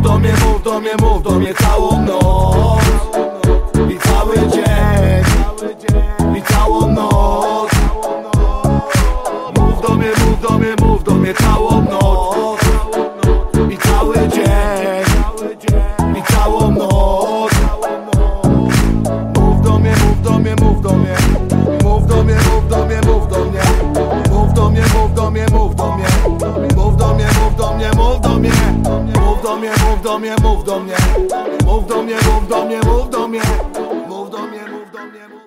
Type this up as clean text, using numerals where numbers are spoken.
do mnie, mów do mnie, mów do mnie całą noc i cały dzień i całą noc. Mów do mnie, mów do mnie, mów do mnie całą noc i cały dzień i całą noc. Mów do mnie, mów do mnie, mów do mnie, mów do mnie, mów do mnie, mów do mnie, mów do mnie, mów do mnie, mów do mnie, mów do mnie, mów do mnie, mów do mnie, mów do mnie, mów do mnie, mów do mnie, mów do mnie, mów do mnie, mów do mnie, mów do mnie, mów do mnie.